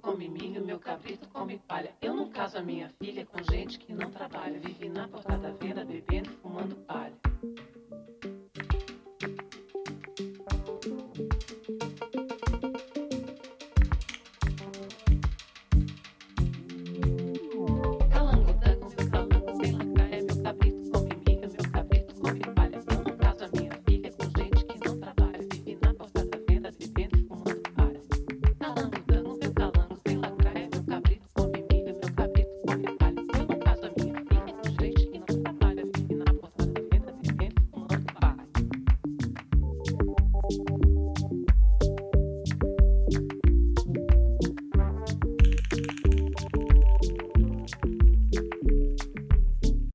come milho, meu cabrito come palha. Eu não caso a minha filha com gente que não trabalha. Vive na porta da venda